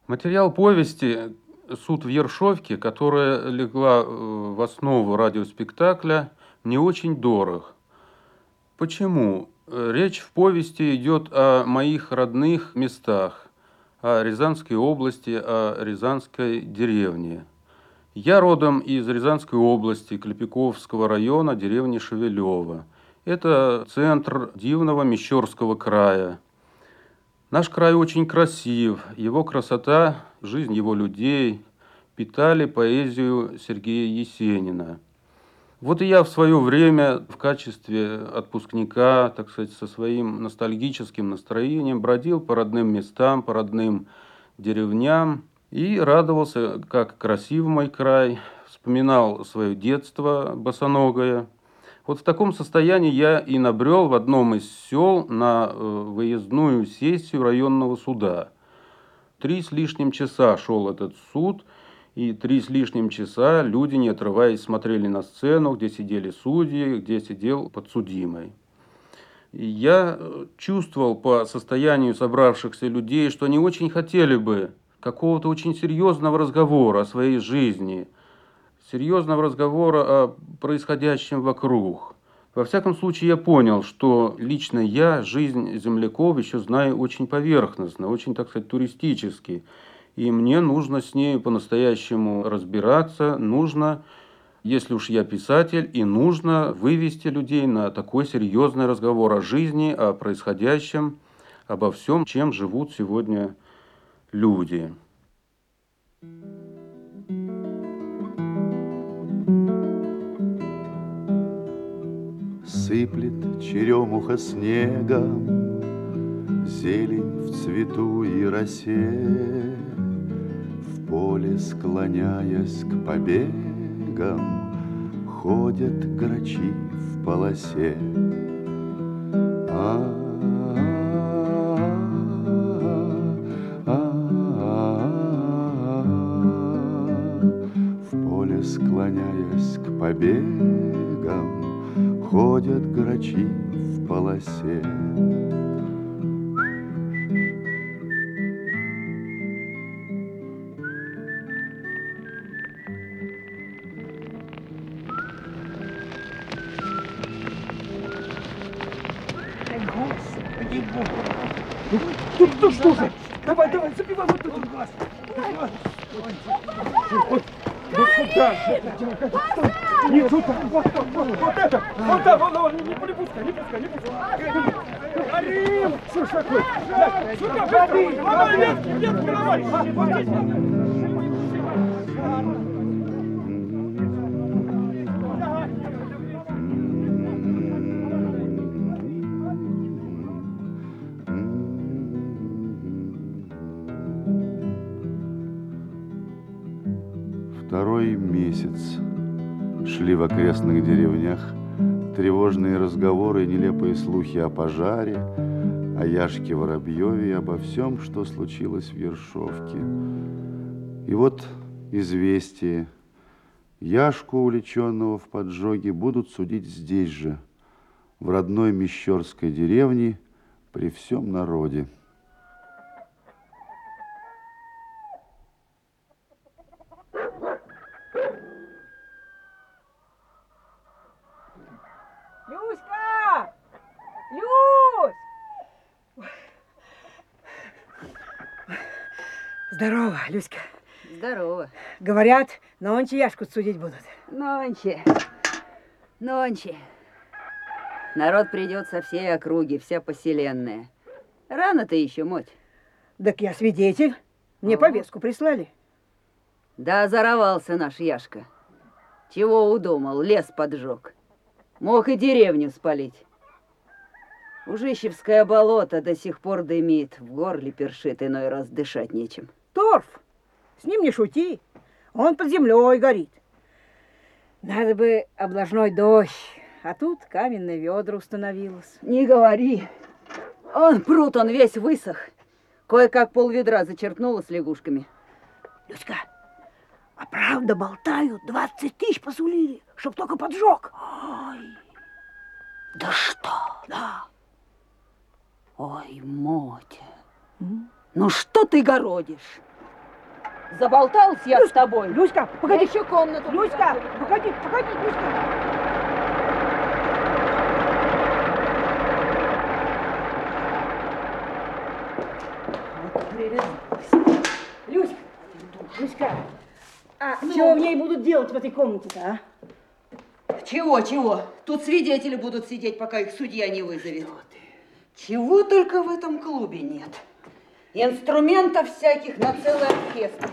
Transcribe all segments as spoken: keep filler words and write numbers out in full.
Материал повести «Суд в Ершовке», которая легла э, в основу радиоспектакля, не очень дорог. Почему? Э, Речь в повести идет о моих родных местах, о Рязанской области, о Рязанской деревне. Я родом из Рязанской области, Клепиковского района, деревни Шевелево. Это центр дивного Мещерского края. Наш край очень красив, его красота, жизнь его людей питали поэзию Сергея Есенина. Вот и я в свое время в качестве отпускника, так сказать, со своим ностальгическим настроением бродил по родным местам, по родным деревням и радовался, как красив мой край, вспоминал свое детство босоногое. Вот в таком состоянии я и набрел в одном из сел на э, выездную сессию районного суда. Три с лишним часа шел этот суд, и три с лишним часа люди, не отрываясь, смотрели на сцену, где сидели судьи, где сидел подсудимый. И я э, чувствовал по состоянию собравшихся людей, что они очень хотели бы какого-то очень серьезного разговора о своей жизни, серьезного разговора о происходящем вокруг. Во всяком случае, я понял, что лично я жизнь земляков еще знаю очень поверхностно, очень, так сказать, туристически. И мне нужно с ней по-настоящему разбираться, нужно, если уж я писатель, и нужно вывести людей на такой серьезный разговор о жизни, о происходящем, обо всем, чем живут сегодня люди. Сыплет черемуха снегом, зелень в цвету и росе, в поле, склоняясь к побегам, ходят грачи в полосе. А, в поле, склоняясь к побегам, ходят грачи в полосе. Господи Бог! Ну, ну, ну что же? Давай, давай, забивай вот тут глаз. Вот, вот сюда. Не сюда. Вот, вот, вот, вот это. Вот так, вот, вот, не, не пускай, не пускай, не пускай. Карим! Что ж такое? Сюда, воды! Воды, ветки, ветки, давай! Вот здесь. Второй месяц шли в окрестных деревнях тревожные разговоры и нелепые слухи о пожаре, о Яшке Воробьеве и обо всем, что случилось в Ершовке. И вот известие. Яшку, увлеченного в поджоге, будут судить здесь же, в родной Мещерской деревне, при всем народе. Люська! Люсь! Здорово, Люська. Здорово. Говорят, нонче Яшку судить будут. Нонче. Нонче. Народ придет со всей округи, вся поселенная. Рано-то еще, моть. Так я свидетель. Мне О. повестку прислали. Да озоровался наш Яшка. Чего удумал, лес поджег. Мог и деревню спалить. Ужищевское болото до сих пор дымит, в горле першит, иной раз дышать нечем. Торф, с ним не шути. Он под землей горит. Надо бы облажной дождь, а тут каменное ведро установилось. Не говори. Он пруд, он весь высох. Кое-как полведра зачерпнуло с лягушками. Люська, а правда болтают, двадцать тысяч посулили, чтоб только поджег. Ой, да что? Да. Ой, Мотя, М? ну что ты городишь? Заболталась я с тобой. Люська, погоди. Я еще комнату. Люська, погоди, погоди, Люська. Люська, Люська, а Ну? чего в ней будут делать в этой комнате-то, а? Чего, чего? Тут свидетели будут сидеть, пока их судья не вызовет. Чего только в этом клубе нет. Инструментов всяких на целый оркестр.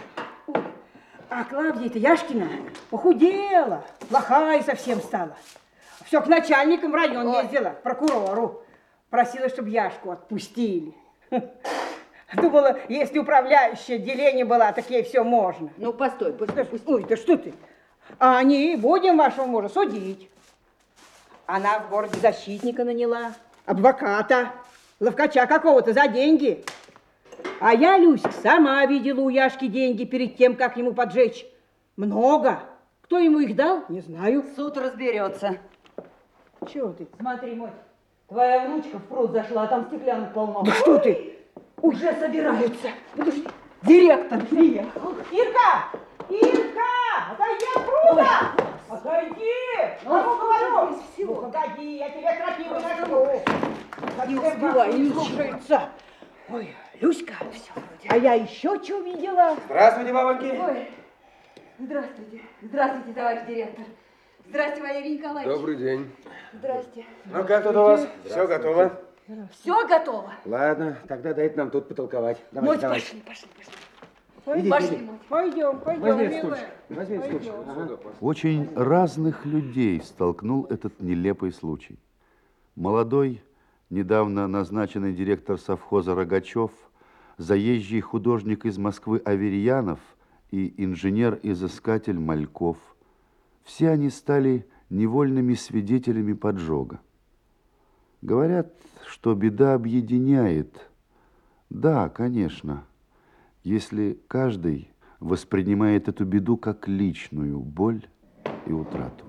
А Клавдия-то Яшкина похудела, плохая совсем стала. Все к начальникам в район Ой. ездила, к прокурору. Просила, чтобы Яшку отпустили. Думала, если управляющая отделение была, так ей все можно. Ну, постой, постой, постой. Ой, да что ты? А они будем вашего мужа судить. Она в городе защитника наняла, адвоката, ловкача какого-то за деньги. А я, Люська, сама видела у Яшки деньги перед тем, как ему поджечь. Много. Кто ему их дал, не знаю. Суд разберется. Чего ты? Смотри, мой, твоя внучка в пруд зашла, а там стеклянок полно. Да что ты? Уже собираются. Подожди. Директор приехал. Ирка! Ирка! Отойди от пруда! Отойди! Ну, Кому говорю? здесь всего. Ну, погоди, я тебе крапиву начну. Не Совсем успеваю, не Люська. слушается. Ой, Люська, а я еще что видела? Здравствуйте, бабоньки. Ой, здравствуйте. Здравствуйте, товарищ директор. Здравствуйте, Валерий Николаевич. Добрый день. Здрасте. Ну, как тут у вас? Все готово? Все готово? Ладно, тогда дайте нам тут потолковать. Моть, Давайте, давайте. пошли, пошли, пошли. Идите, Пошли, идите. Моть. Пойдем, пойдем, Возьми этот милая. стульчик. Возьми этот стульчик. Ага. Очень разных людей столкнул этот нелепый случай. Молодой, недавно назначенный директор совхоза Рогачев, заезжий художник из Москвы Аверьянов и инженер-изыскатель Мальков. Все они стали невольными свидетелями поджога. Говорят, что беда объединяет. Да, конечно, если каждый воспринимает эту беду как личную боль и утрату.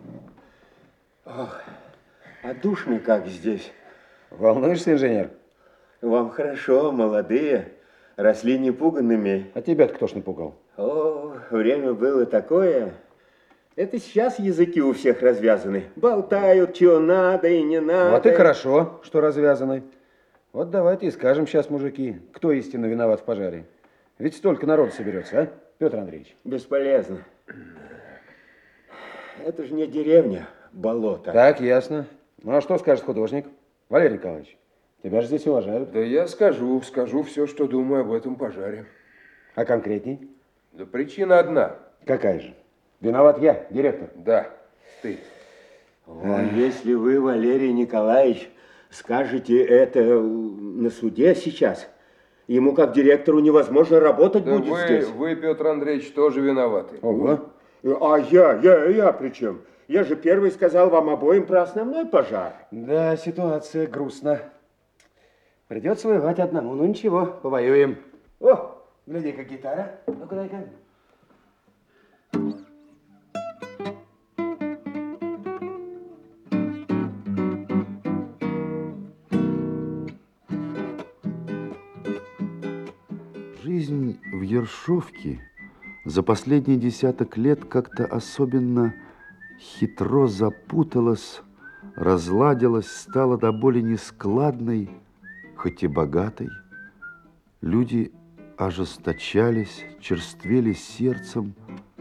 Ох, а душно как здесь. Волнуешься, инженер? Вам хорошо, молодые, росли непуганными. А тебя-то кто ж напугал? О, время было такое. Это сейчас языки у всех развязаны. Болтают, чего надо и не надо. Вот и хорошо, что развязаны. Вот давайте и скажем сейчас, мужики, кто истинно виноват в пожаре. Ведь столько народу соберется, а, Петр Андреевич? Бесполезно. Это же не деревня, болото. Так, ясно. Ну, а что скажет художник? Валерий Николаевич, тебя же здесь уважают. Да я скажу, скажу все, что думаю об этом пожаре. А конкретней? Да причина одна. Какая же? Виноват я, директор. Да, ты. О, если вы, Валерий Николаевич, скажете это на суде сейчас, ему как директору невозможно работать Да будет вы, здесь. вы, Петр Андреевич, тоже виноваты. Ого. А я, я, я при чем? Я же первый сказал вам обоим про основной пожар. Да, ситуация грустна. Придется воевать одному. Ну ничего, повоюем. О, гляди, как гитара. Ну-ка, дай-ка. Жизнь в Ершовке за последние десяток лет как-то особенно хитро запуталась, разладилась, стала до боли нескладной, хоть и богатой. Люди ожесточались, черствели сердцем.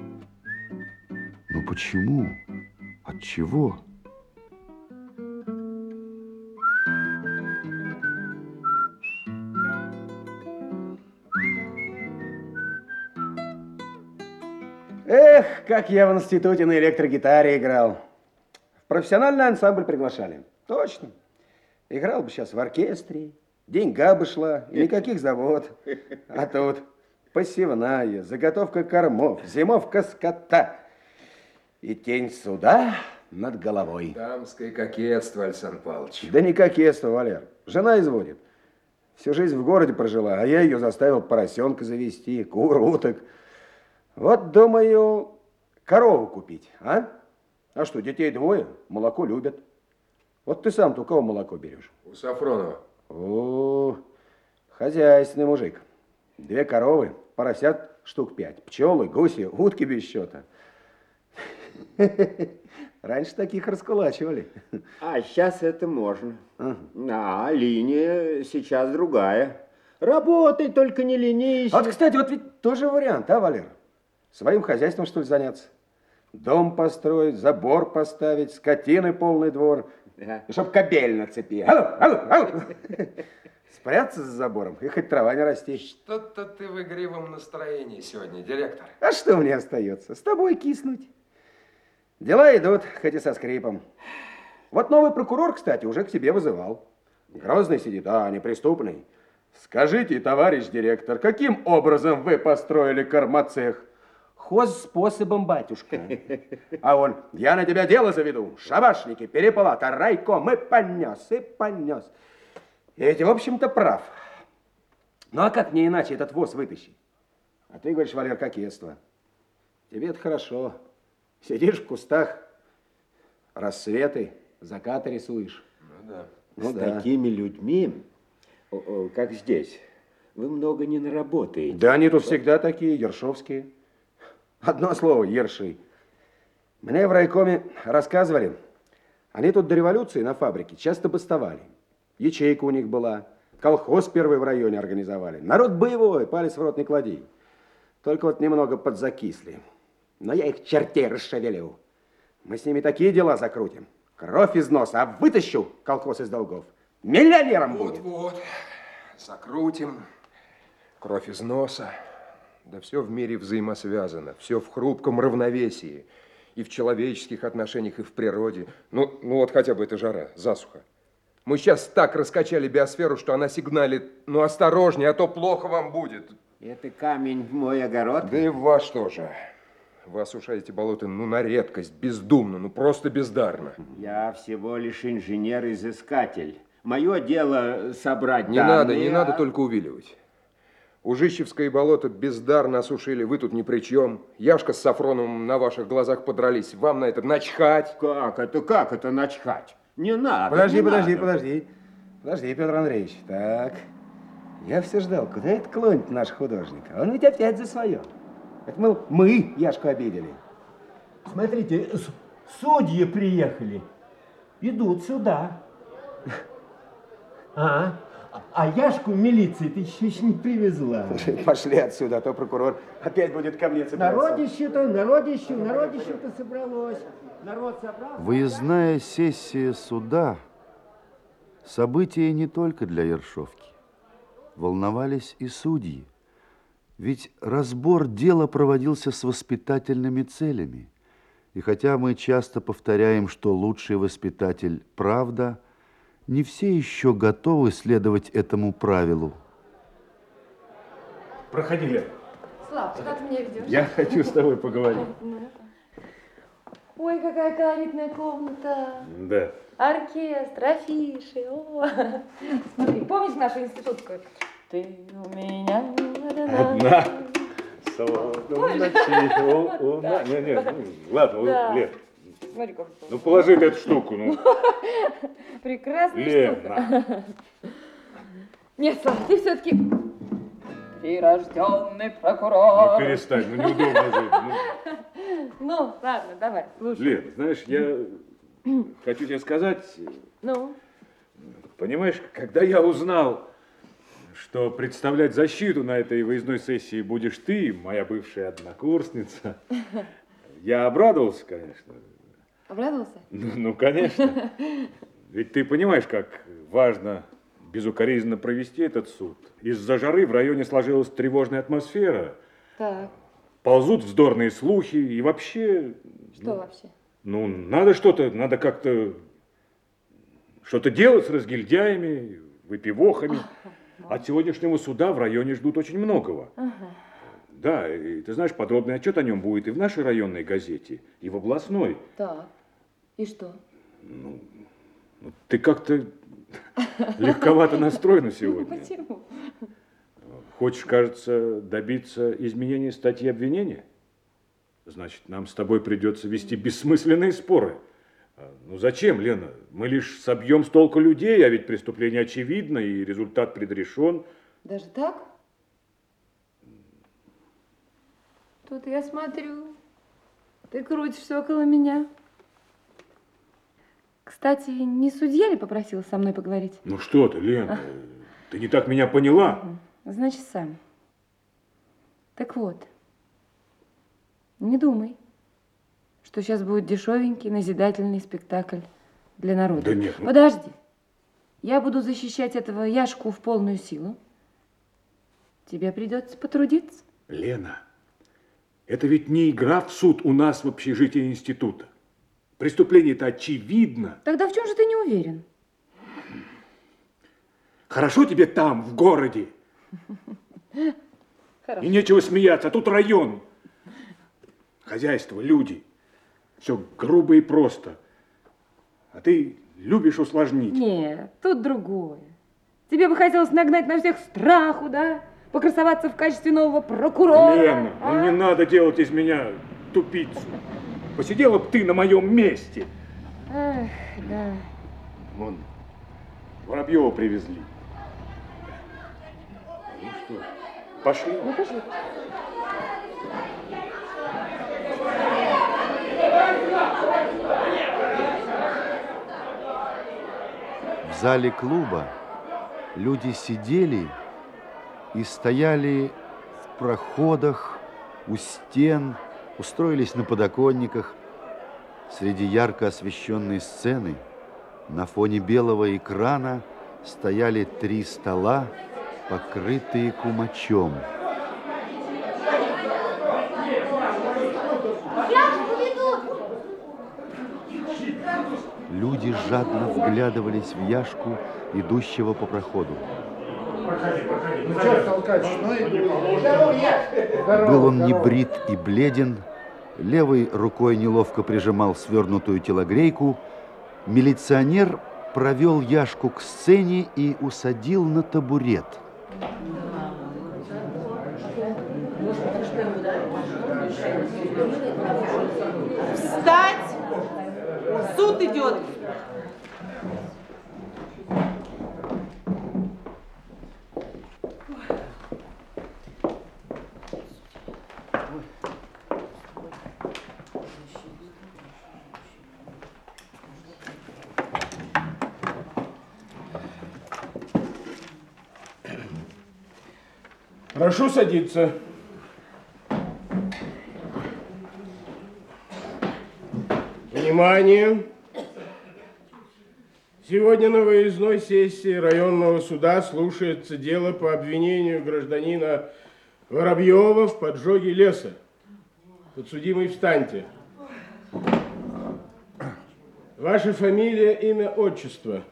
Но почему? Отчего? Эх, как я в институте на электрогитаре играл. В профессиональный ансамбль приглашали. Точно. Играл бы сейчас в оркестре, деньга бы шла, и никаких завод. А тут посевная, заготовка кормов, зимовка скота и тень суда над головой. Дамское кокетство, Александр Павлович. Да не кокетство, Валер. Жена изводит. Всю жизнь в городе прожила, а я ее заставил поросенка завести, кур, уток. Вот, думаю, корову купить, а? А что, детей двое, молоко любят. Вот ты сам-то у кого молоко берешь? У Сафронова. О, хозяйственный мужик. Две коровы, поросят штук пять. Пчелы, гуси, утки без счета. Раньше таких раскулачивали. А сейчас это можно. Ага. А линия сейчас другая. Работай, только не ленись. Вот, кстати, вот ведь тоже вариант, а, Валер? Своим хозяйством, что ли, заняться? Дом построить, забор поставить, скотины полный двор. Да. И чтоб кобель на цепи. Алло, алло, алло. Спрятаться за забором и хоть трава не расти. Что-то ты в игривом настроении сегодня, директор. А что мне остается? С тобой киснуть. Дела идут, хоть и со скрипом. Вот новый прокурор, кстати, уже к тебе вызывал. Грозный сидит, а неприступный. Скажите, товарищ директор, каким образом вы построили кормоцех? Хоз способом, батюшка. А он, я на тебя дело заведу. Шабашники, перепалата, райком, и понес, и понес. И ведь, в общем-то, прав. Ну, а как мне иначе этот воз вытащить? А ты говоришь, Валер, кокетство. Тебе это хорошо. Сидишь в кустах, рассветы, закаты рисуешь. Ну да. Ну С да. такими людьми, о, о, как здесь, вы много не наработаете. Да они тут всегда такие, ершовские. Одно слово, ерши. Мне в райкоме рассказывали, они тут до революции на фабрике часто бастовали. Ячейка у них была, колхоз первый в районе организовали. Народ боевой, палец в рот не клади. Только вот немного подзакисли. Но я их чертей расшевелю. Мы с ними такие дела закрутим. Кровь из носа, а вытащу колхоз из долгов. Миллионером будет. Вот-вот. Закрутим. Кровь из носа. Да все в мире взаимосвязано. Все в хрупком равновесии. И в человеческих отношениях, и в природе. Ну, ну вот хотя бы эта жара, засуха. Мы сейчас так раскачали биосферу, что она сигналит: ну осторожнее, а то плохо вам будет. Это камень в мой огород. Да и в ваш тоже. Вы осушаете болото, ну, на редкость, бездумно, ну, просто бездарно. Я всего лишь инженер-изыскатель. Мое дело собрать Не данные, надо, не а- надо только увиливать. Ужищевское болото бездарно осушили, вы тут ни при чем. Яшка с Сафроновым на ваших глазах подрались, вам на это начхать. Как это, как это начхать? Не надо, Подожди, не подожди, надо. подожди. Подожди, Петр Андреевич. Так, я все ждал, куда это клонит наш художник? Он ведь опять за свое. Это мы, мы Яшку обидели. Смотрите, судьи приехали. Идут сюда. А, а Яшку милиция ты еще не привезла. Пошли отсюда, а то прокурор опять будет ко мне цепляться. Народище-то, народище, народище-то собралось. Народ собрался. Выездная сессия суда – событие не только для Ершовки. Волновались и судьи. Ведь разбор дела проводился с воспитательными целями. И хотя мы часто повторяем, что лучший воспитатель – правда, не все еще готовы следовать этому правилу. Проходи, Лен. Слав, куда ты меня ведешь? Я хочу с тобой поговорить. Ой, какая колоритная комната. Да. Оркестр, афиши. О. Смотри, помнишь нашу институтскую? Ты у меня Одна. Солнце ночи. О, о, на- Не, не, ну, ладно, Да. Лен. Смотри, как Ну, положи ты эту штуку, ну. прекрасная Лена. штука. Нет, Слав, ты все-таки прирожденный прокурор. Ну, перестань, ну, неудобно жить. Ну. Ну, ладно, давай, слушай. Лен, знаешь, я хочу тебе сказать, Ну, понимаешь, когда я узнал, что представлять защиту на этой выездной сессии будешь ты, моя бывшая однокурсница, я обрадовался, конечно. обрадовался? Ну, ну, конечно. Ведь ты понимаешь, как важно безукоризненно провести этот суд. Из-за жары в районе сложилась тревожная атмосфера. Так, Ползут вздорные слухи и вообще... что ну, вообще? Ну, надо что-то, надо как-то что-то делать с разгильдяями, выпивохами. От сегодняшнего суда в районе ждут очень многого. Ага. Да, и ты знаешь, подробный отчет о нем будет и в нашей районной газете, и в областной. Так, и что? Ну, ты как-то легковато настроена сегодня. Почему? Хочешь, кажется, добиться изменения статьи обвинения? Значит, нам с тобой придется вести бессмысленные споры. Ну зачем, Лена? Мы лишь собьем с толку людей, а ведь преступление очевидно и результат предрешен. Даже так? Что-то я смотрю. Ты крутишься около меня. Кстати, не судья ли попросил со мной поговорить? Ну что ты, Лена, ты не так меня поняла. Значит, сам. Так вот, не думай, что сейчас будет дешевенький назидательный спектакль для народа. Да нет. Ну... Подожди. Я буду защищать этого Яшку в полную силу. Тебе придется потрудиться. Лена, это ведь не игра в суд у нас в общежитии института. Преступление-то очевидно. Тогда в чем же ты не уверен? Хорошо тебе там, в городе. Хорошо. И нечего смеяться, а тут район. Хозяйство, люди. Все грубо и просто. А ты любишь усложнить. Нет, тут другое. Тебе бы хотелось нагнать на всех страху, да? Покрасоваться в качестве нового прокурора. Лена, а? ну не надо делать из меня тупицу. Посидела бы ты на моем месте. Эх, да. Вон, Воробьева привезли. Ну что, пошли. Ну, пошли. В зале клуба люди сидели и стояли в проходах, у стен, устроились на подоконниках. Среди ярко освещенной сцены на фоне белого экрана стояли три стола, покрытые кумачом. Люди жадно вглядывались в Яшку, идущего по проходу. Был он небрит и бледен, левой рукой неловко прижимал свернутую телогрейку. Милиционер провел Яшку к сцене и усадил на табурет. Встать! Суд идет! Прошу садиться. Внимание! Сегодня на выездной сессии районного суда слушается дело по обвинению гражданина Воробьева в поджоге леса. Подсудимый, встаньте. Ваша фамилия, имя, отчество?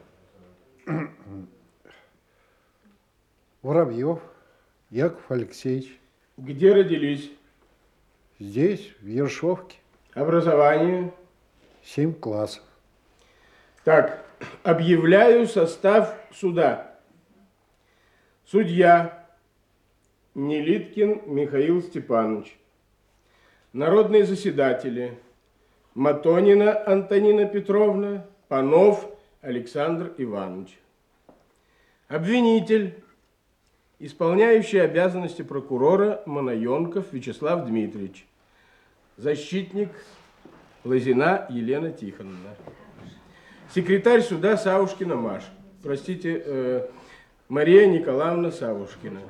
Воробьев Яков Алексеевич. Где родились? Здесь, в Ершовке. Образование? Семь классов. Так, объявляю состав суда. Судья Нелиткин Михаил Степанович. Народные заседатели Матонина Антонина Петровна, Панов Александр Иванович. Обвинитель, исполняющий обязанности прокурора Манаенков Вячеслав Дмитриевич. Защитник Лозина Елена Тихоновна. Секретарь суда Савушкина Маша. Простите, э, Мария Николаевна Савушкина.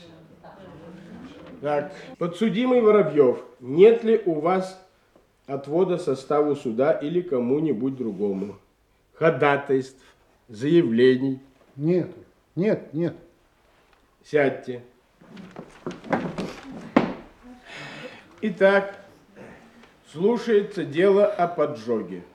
Так, подсудимый Воробьев, нет ли у вас отвода составу суда или кому-нибудь другому? Ходатайств, заявлений? Нет, нет, нет. Сядьте. Итак, слушается дело о поджоге.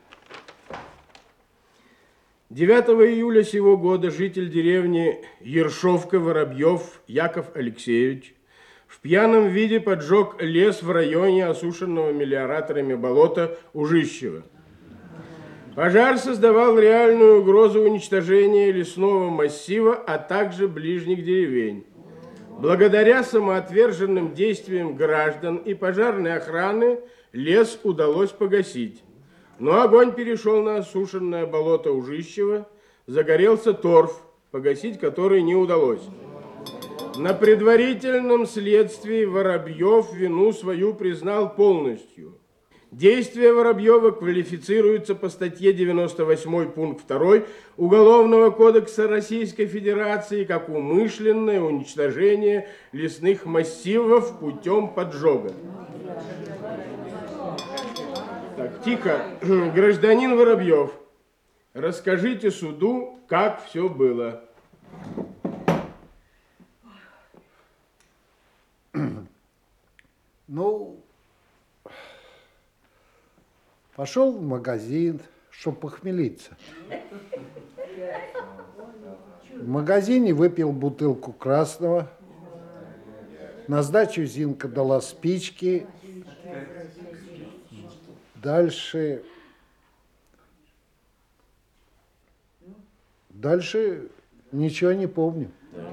девятого июля сего года житель деревни Ершовка Воробьев Яков Алексеевич в пьяном виде поджег лес в районе осушенного мелиораторами болота Ужищева. Пожар создавал реальную угрозу уничтожения лесного массива, а также ближних деревень. Благодаря самоотверженным действиям граждан и пожарной охраны лес удалось погасить. Но огонь перешел на осушенное болото Ужищева, загорелся торф, погасить который не удалось. На предварительном следствии Воробьев вину свою признал полностью. Действия Воробьева квалифицируются по статье девяносто восьмой пункт второй Уголовного кодекса Российской Федерации как умышленное уничтожение лесных массивов путем поджога. Так, тихо. Гражданин Воробьев, расскажите суду, как все было. Ну, пошел в магазин, чтобы похмелиться. В магазине выпил бутылку красного. На сдачу Зинка дала спички. Дальше... Дальше ничего не помню.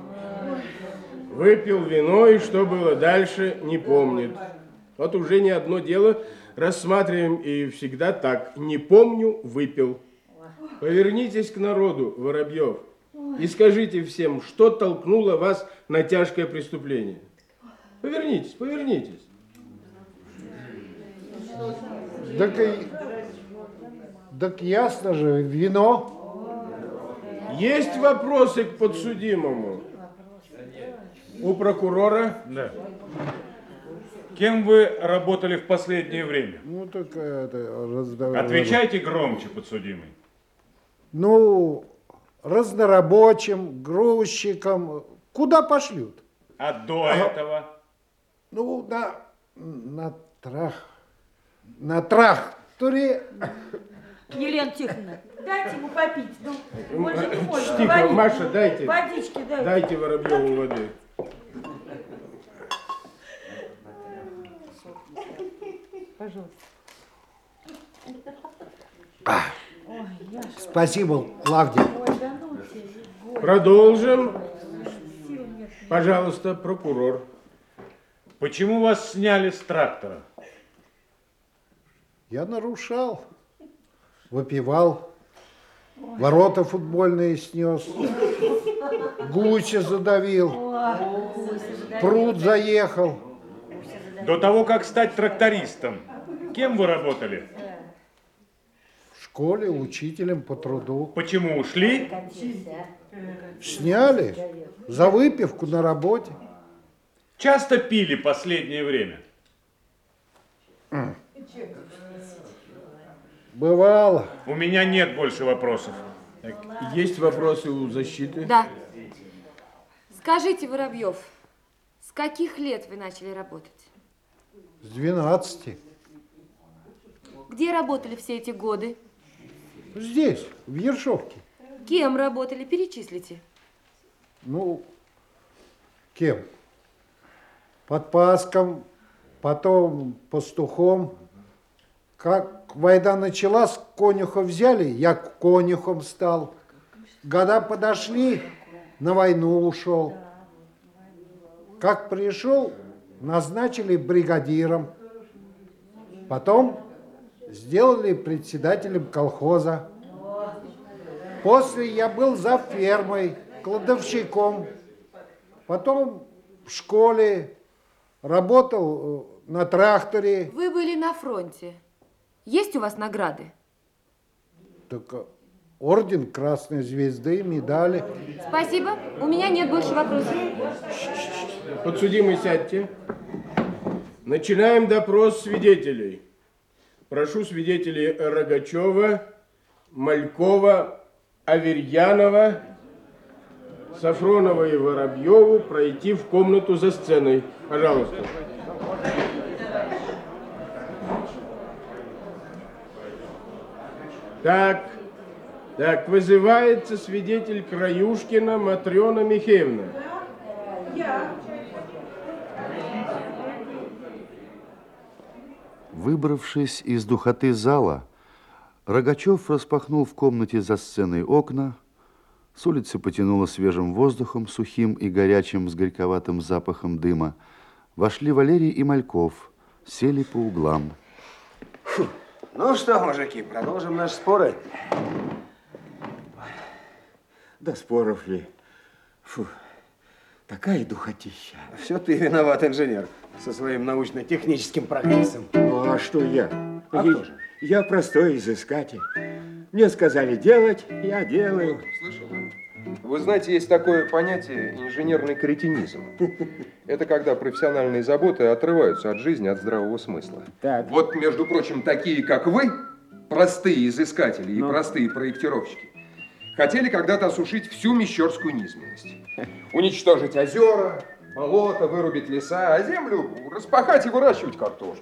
Выпил вино, и что было дальше, не помнит. Вот уже не одно дело рассматриваем, и всегда так. Не помню, выпил. Повернитесь к народу, Воробьев, и скажите всем, что толкнуло вас на тяжкое преступление. Повернитесь, повернитесь. Так, так ясно же, вино. Есть вопросы к подсудимому? У прокурора? Да. Кем вы работали в последнее время? Ну, так это... Разда... Отвечайте громче, подсудимый. Ну, разнорабочим, грузчиком. Куда пошлют? А до этого? Ну, на, на трах... На тракторе... Елена Тихоновна, дайте ему попить. Ну, он же не может Тихо, говорить. Маша, дайте. Водички дайте. Дайте Воробьеву воды. Пожалуйста. Спасибо, Клавдия. Продолжим. Пожалуйста, прокурор. Почему вас сняли с трактора? Я нарушал. Выпивал. Ворота футбольные снес. Гуся задавил. Пруд заехал. До того, как стать трактористом, кем вы работали? В школе учителем по труду. Почему ушли? Сняли за выпивку на работе. Часто пили последнее время? Бывало. У меня нет больше вопросов. Так, есть вопросы у защиты? Да. Скажите, Воробьев, с каких лет вы начали работать? С двенадцати. Где работали все эти годы? Здесь, в Ершовке. Кем работали? Перечислите. Ну, кем? Подпаском, потом пастухом. Как война началась, конюха взяли, я конюхом стал. Года подошли, на войну ушел. Как пришел, назначили бригадиром. Потом сделали председателем колхоза. После я был за фермой, кладовщиком. Потом в школе работал на тракторе. Вы были на фронте. Есть у вас награды? Так орден Красной Звезды, медали. Спасибо. У меня нет больше вопросов. Подсудимый, сядьте. Начинаем допрос свидетелей. Прошу свидетелей Рогачева, Малькова, Аверьянова, Сафронова и Воробьеву пройти в комнату за сценой. Пожалуйста. Так, так, вызывается свидетель Краюшкина Матрена Михеевна. Я. Выбравшись из духоты зала, Рогачев распахнул в комнате за сценой окна. С улицы потянуло свежим воздухом, сухим и горячим, с горьковатым запахом дыма. Вошли Валерий и Мальков, сели по углам. Фу. Ну что, мужики, продолжим наши споры? Да споров ли? Фу. Такая духотища. Все ты виноват, инженер, со своим научно-техническим прогрессом. Ну, а что я? А я, кто же? я простой изыскатель. Мне сказали делать, я делаю. Слышал? Вы знаете, есть такое понятие инженерный кретинизм. Это когда профессиональные заботы отрываются от жизни, от здравого смысла. Так. Вот, между прочим, такие, как вы, простые изыскатели и Ну. простые проектировщики, хотели когда-то осушить всю мещерскую низменность. Уничтожить озера, болота, вырубить леса, а землю распахать и выращивать картошку.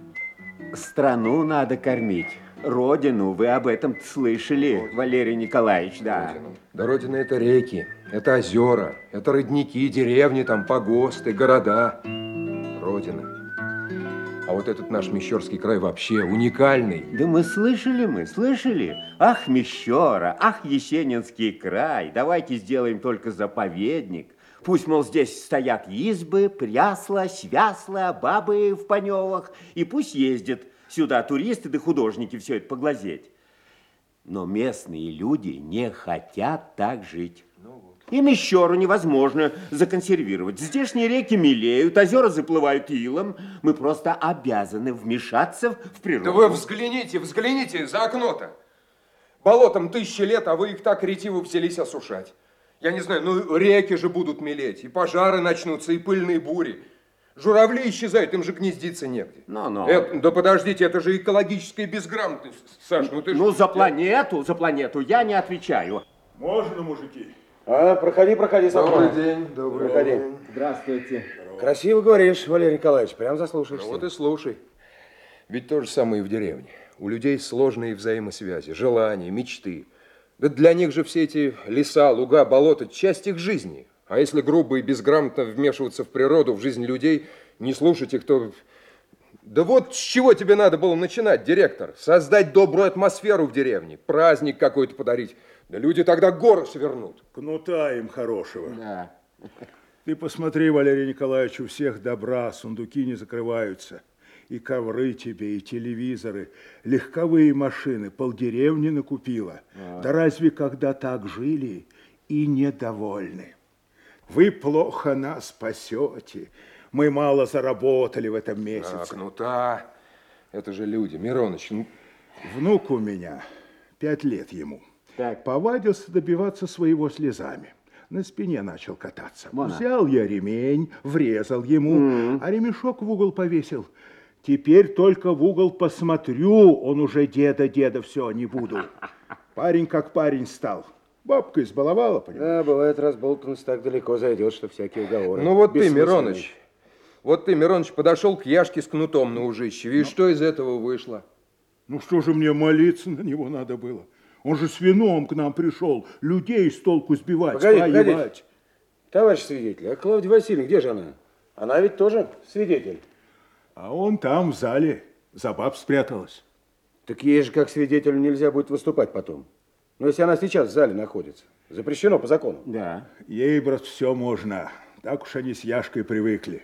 Страну надо кормить. Родину, вы об этом слышали, Родину. Валерий Николаевич, да. Родину. Да родина это реки, это озера, это родники, деревни, там погосты, города. Родина. А вот этот наш Мещерский край вообще уникальный. Да мы слышали, мы слышали. Ах, Мещера, ах, Есенинский край. Давайте сделаем только заповедник. Пусть, мол, здесь стоят избы, прясла, свясла, бабы в паневах. И пусть ездят сюда туристы да художники все это поглазеть. Но местные люди не хотят так жить. И Мещеру невозможно законсервировать. Здешние реки мелеют, озера заплывают илом. Мы просто обязаны вмешаться в природу. Да вы взгляните, взгляните за окно-то. Болотам тысячи лет, а вы их так ретиво взялись осушать. Я не знаю, ну реки же будут мелеть, и пожары начнутся, и пыльные бури. Журавли исчезают, им же гнездиться негде. Но-но. Это, да подождите, это же экологическая безграмотность, Саш, ну ты Ну, ж... за планету, за планету я не отвечаю. Можно, мужики? А, проходи, проходи, Добрый Сафронов. день, добрый Проходи. день. Здравствуйте. Красиво говоришь, Валерий Николаевич, прям Ну заслушаешься. вот и слушай. Ведь то же самое и в деревне. У людей сложные взаимосвязи, желания, мечты. Да для них же все эти леса, луга, болота – часть их жизни. А если грубо и безграмотно вмешиваться в природу, в жизнь людей, не слушать их, то... Да вот с чего тебе надо было начинать, директор? Создать добрую атмосферу в деревне, праздник какой-то подарить. Да люди тогда горы свернут. Кнута им хорошего. Да. Ты посмотри, Валерий Николаевич, у всех добра, сундуки не закрываются. И ковры тебе, и телевизоры, легковые машины, полдеревни накупила. А. Да разве когда так жили и недовольны? Вы плохо нас спасете. Мы мало заработали в этом месяце. А, Кнута, это же люди. Мироныч, ну... Внук у меня, пять лет ему. Так. Повадился добиваться своего слезами. На спине начал кататься. Мона. Взял я ремень, врезал ему, Mm. а ремешок в угол повесил. Теперь только в угол посмотрю, он уже деда-деда, все, не буду. Парень как парень стал. Бабка избаловала, понимаешь? Да, бывает, разболтанность так далеко зайдет, что всякие уговоры. Ну вот ты, бессмысленные. Мироныч, вот ты, Мироныч, подошел к Яшке с кнутом на ужище. И Ну. что из этого вышло? Ну что же мне молиться на него надо было? Он же с вином к нам пришел, людей с толку сбивать, Погоди, спаивать. погоди. Товарищ свидетель, а Клавдия Васильевна, где же она? Она ведь тоже свидетель. А он там, в зале, за баб спряталась. Так ей же как свидетелю нельзя будет выступать потом. Но если она сейчас в зале находится, запрещено по закону. Да. Ей, брат, все можно. Так уж они с Яшкой привыкли.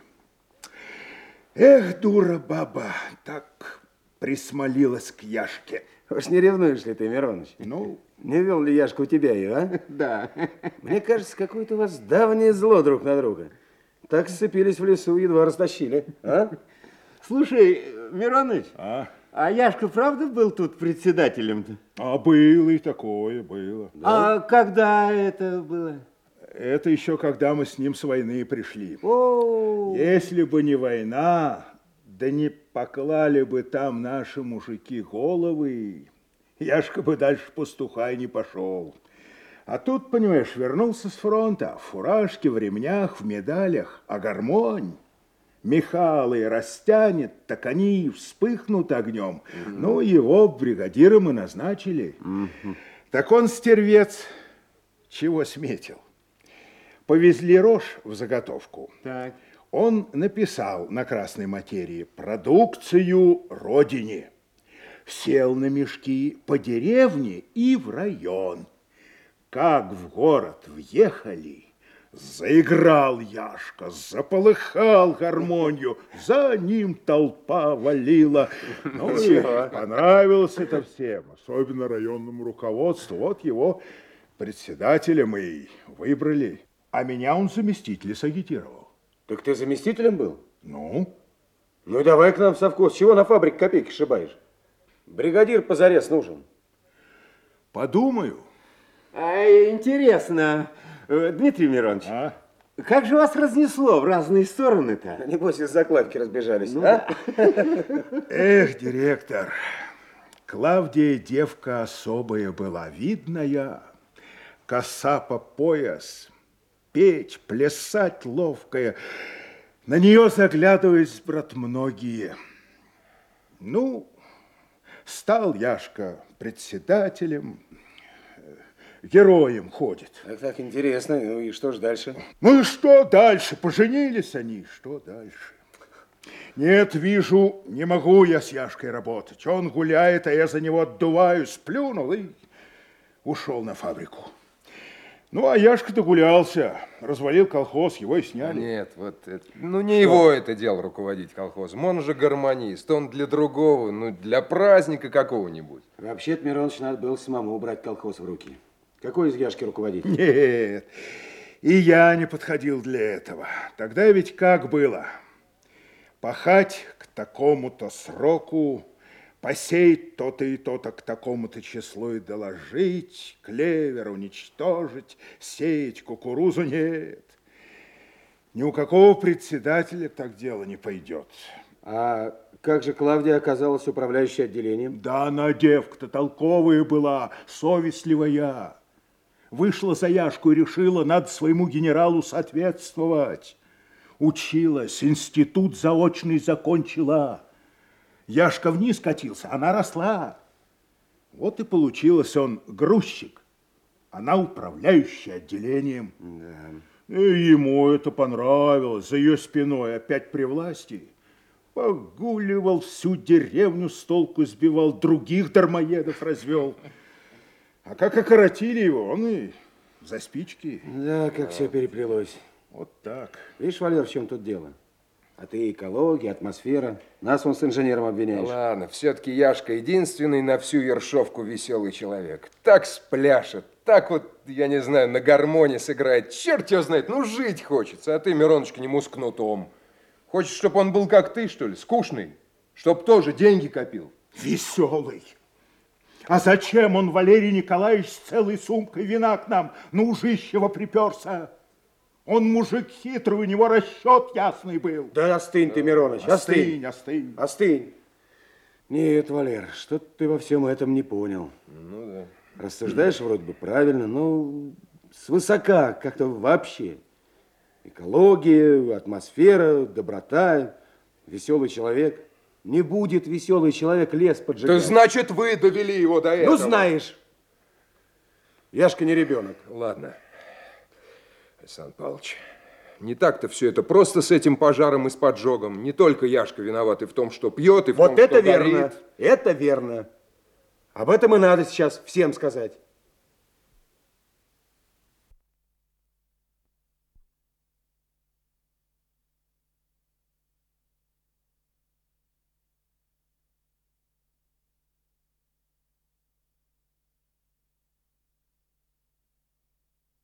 Эх, дура баба, так присмолилась к Яшке. Уж не ревнуешь ли ты, Мироныч? Ну, Не вел ли Яшка у тебя ее, а? Да. Мне кажется, какое-то у вас давнее зло друг на друга. Так сцепились в лесу, едва растащили, а? Слушай, Мироныч, а? а Яшка правда был тут председателем-то? А было и такое, было. А когда это было? Это еще когда мы с ним с войны пришли. О, Если бы не война, да не поклали бы там наши мужики головы, Яшка бы дальше пастуха и не пошел. А тут, понимаешь, вернулся с фронта, в фуражке, в ремнях, в медалях, а гармонь Михалы растянет, так они вспыхнут огнем. Mm-hmm. Ну, его бригадиром и назначили. Mm-hmm. Так он, стервец, чего сметил? Повезли рожь в заготовку. так. Он написал на красной материи «Продукцию Родине». Сел на мешки по деревне и в район. Как в город въехали, заиграл Яшка, заполыхал гармонию, за ним толпа валила. Ну и понравилось это всем, особенно районному руководству. Вот его председателем и выбрали. А меня он заместителя сагитировал. Так ты заместителем был? Ну? Ну и давай к нам в совхоз. Чего на фабрике копейки шибаешь? Бригадир позарез нужен. Подумаю. А интересно, э, Дмитрий Миронович, а? Как же вас разнесло в разные стороны-то? Небось, из закладки разбежались, ну, а? Эх, директор, Клавдия девка особая была, видная, коса по пояс, петь, плясать ловкая. На нее заглядывались, брат, многие. Ну, стал Яшка председателем, героем ходит. Так, так, интересно. Ну и что ж дальше? Ну и что дальше? Поженились они, что дальше? Нет, вижу, не могу я с Яшкой работать. Он гуляет, а я за него отдуваюсь, плюнул и ушел на фабрику. Ну, а Яшка догулялся, развалил колхоз, его и сняли. Нет, вот это, ну не что? Его это дело руководить колхозом. Он же гармонист, он для другого, ну для праздника какого-нибудь. Вообще-то, Мироныч, надо было самому брать колхоз в руки. Какой из Яшки руководитель? Нет, и я не подходил для этого. Тогда ведь как было? Пахать к такому-то сроку, посеять то-то и то-то к такому-то числу и доложить, клевер уничтожить, сеять кукурузу нет. Ни у какого председателя так дело не пойдет. А как же Клавдия оказалась управляющей отделением? Да она девка-то толковая была, совестливая. Вышла за Яшку и решила, надо своему генералу соответствовать. Училась, институт заочный закончила. Яшка вниз катился, она росла. Вот и получилось он грузчик, она управляющая отделением. Да. И ему это понравилось, за ее спиной опять при власти. Погуливал, всю деревню с толку сбивал, других дармоедов развел. А как окоротили его, он и за спички. Да, как все переплелось. Вот так. Видишь, Валер, в чем тут дело? А ты экология, атмосфера. Нас он с инженером обвиняешь. Да ладно, все-таки Яшка единственный на всю Ершовку веселый человек. Так спляшет, так вот, я не знаю, на гармоне сыграет. Черт его знает, ну жить хочется, а ты, Мироночка, не мускнутом. Хочешь, чтобы он был как ты, что ли, скучный? Чтоб тоже деньги копил? Веселый. А зачем он, Валерий Николаевич, с целой сумкой вина к нам на Ужищева приперся? Он мужик хитрый, у него расчет ясный был. Да остынь ты, Мироныч, остынь. Остынь, остынь. Остынь. Нет, Валер, что-то ты во всем этом не понял. Ну да. Рассуждаешь вроде бы правильно, но свысока как-то вообще. Экология, атмосфера, доброта, веселый человек. Не будет веселый человек лес поджигать. Да значит, вы довели его до этого. Ну, знаешь. Яшка не ребенок. Ладно. Александр Павлович, не так-то все это просто с этим пожаром и с поджогом. Не только Яшка виноват и в том, что пьет, и в вот том, это что верно. горит. Это верно. Об этом и надо сейчас всем сказать.